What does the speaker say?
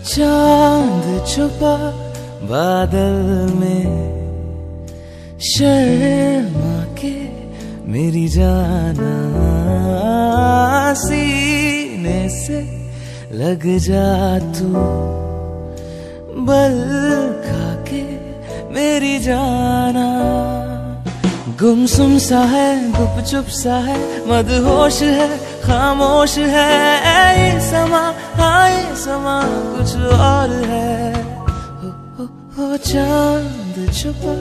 चांद छुपा बादल में, शर्मा के मेरी जाना, सीने से लग जा तू, बल खा के मेरी जाना। गुमसुम सा है, गुपचुप सा है, मदहोश है, खामोश है ये समा, हाँ ये समा कुछ और है। हो चांद छुपा